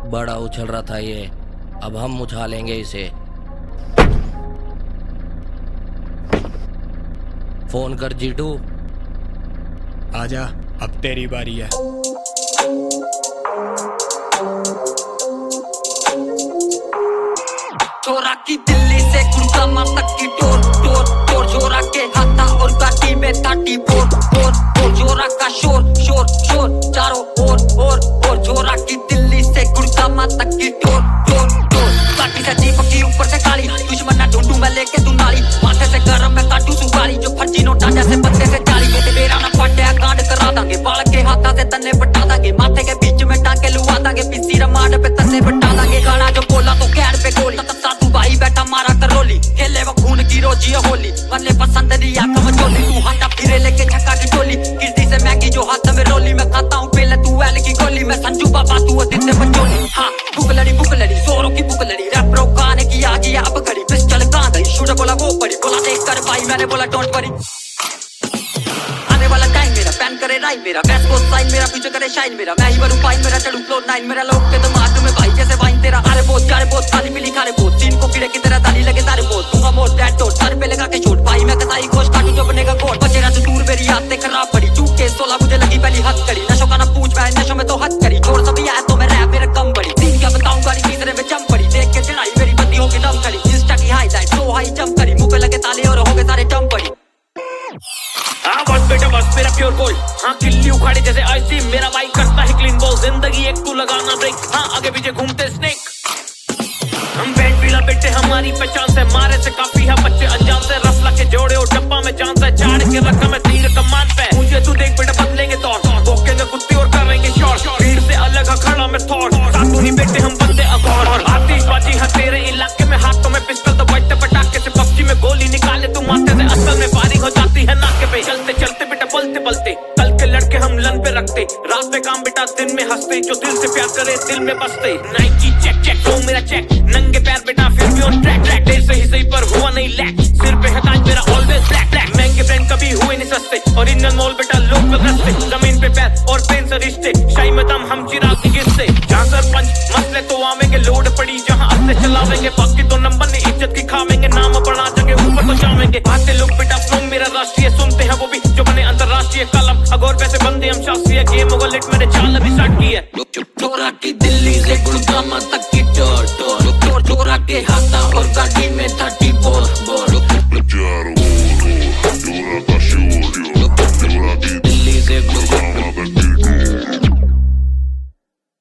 बड़ा उछल रहा था ये, अब हम उछालेंगे इसे। फोन कर जीटू। आजा, अब तेरी बारी है। चोरा की दिल्ली से गुड़गामा तक की टोर टोर टोर, चोरा के हाथा और गाड़ी में 34 फोर फोर, चोरा का शोर शोर शोर चारों ओर और चोरा की दिल्ली से गुड़गामा तक की टोर टोर टोर। काटी से जीप की ऊपर से काली, दुश्मन ना ढूंढूं मैं लेके तू नाली, माथे से गरम मैं काटू सुपारी, जो फर्जी नोटा जैसे पत्ते से जाली, बेटे मेरा ना फाटे कांड करा दांगे, बाल के हाथा से तन्ने बटा दांगे, माथे के बीच में टांके लुआ दांगे, पिसी रमाड पे तन्ने बटा दांगे, गाना जो बोला तो कैड पे गोली, भाई बैठा मारा करोली, खेले वो खून की रोजी है होली, मरने पसंद नहीं आका मचोली, तू हाथा फिरे लेके छक्का की टोली, गिरती से मैगी जो हाथ में रोली, मैं खाता हूँ पहले तू एल की गोली, मैं संजू बाबा तू दिल से बचोली। हाँ बुक लड़ी जोरों की बुक लड़ी, रैप रो गाने की आ गई अब घड़ी, पिस्टल कहाँ गई, शूटर बोला वो पड़ी, बोला देख कर भाई मैंने बोला डोंट वरी, आने वाला टाइम मेरा पैन करे राइम मेरा, बेस्ट को साइन मेरा, फ्यूचर करे शाइन मेरा, मैं ही बनूं फाइन मेरा, चढ़ूं फ्लोर 9 मेरा, लोग के दिमाग में भाई जैसे वाइन तेरा, अरे बहुत खाली पीली खारे बहुत, तीन को कीड़े की तरह ताली लगे तारे बहुत, दूंगा मोर दैट डोट, सर पे लगा के छोड़, भाई मैं कसाई खोज काटू जो बनेगा कोट, बचे ना तो दूर मेरी आते खराब पड़ी, चूक के 16 मुझे लगी पहली हद करी, नशों का ना पूछ मैं नशों में तो हद करी, छोड़ सभी आया तो मैं रैप मेरा कम बड़ी, तीन क्या बताऊं गाड़ी तीसरे में जम पड़ी, देख के चढ़ाई मेरी बत्ती होके दम करी, इंस्टा की हाईलाइट सो हाई जंप करी, मुंह पे लगे ताले और हो गए सारे जंप पड़ी। हाँ बस बेटा बस मेरा प्योर गोल्ड, हाँ किल्ली उखाड़ी जैसे आइसक्रीम, मेरा भाई करता है क्लीन बॉल, जिंदगी एक तू लगाना ब्रेक, हाँ आगे पीछे घूमते स्नेक, हम बैंड पीला बेटे हमारी पहचान से, मारे से काफी है बच्चे अंजाम से, रसला के जोड़े और डब्बा में जान से, चाड़ के रखा मैं तीर कमान पे, मुझे तू देख बेटा बदलेंगे तौर, भोंकेंगे कुत्ती और करेंगे शॉर्ट, भीड़ से अलग खड़ा मैं थॉर, सातों ही बेटे हम बंदे अगौर, और आतिशबाजी है तेरे इलाके में, हाथों में पिस्टल तो बजते पटाखे से, पबजी में गोली निकाले तू माथे से, असल में फारिग हो जाती है नाके पे, चलते चलते बेटा पलते पलते, कल के लड़के हम लन पे रखते, रात पे काम बेटा दिन में हंसते, जो दिल से प्यार करे दिल में बसते, नाइकी चेक चेक तो मेरा चेक, नंगे पैर बेटा फिर भी ऑन ट्रैक ट्रैक, सही पर हुआ नहीं लैक, सिर पे है ताज मेरा ऑलवेज ब्लैक ब्लैक, महंगे ब्रांड कभी हुए नहीं सस्ते, और इंडियन मॉल बेटा लोग रस्ते, जमीन पे पैर और पेन से रिश्ते, शाही में दम हम चिराग की किस्से, जहाँ सरपंच मसले तो आवेंगे, लोड पड़ी जहाँ असले चलावेंगे, बाकी तो नंबर नहीं इज्जत की खावेंगे, नाम बढ़ा देंगे ऊपर तो जावेंगे, आते लोग बेटा फ्लो मेरा राष्ट्रीय, सुनते हैं वो भी जो बने अंतरराष्ट्रीय, कलम अगौर वैसे बंदे हम शास्त्रीय, गेम होगा लेट मैंने चाल अभी स्टार्ट की है, चोरा की दिल्ली से गुड़गामा तक की टोर टोर टोर, चोरा के हाथा और गाड़ी में 34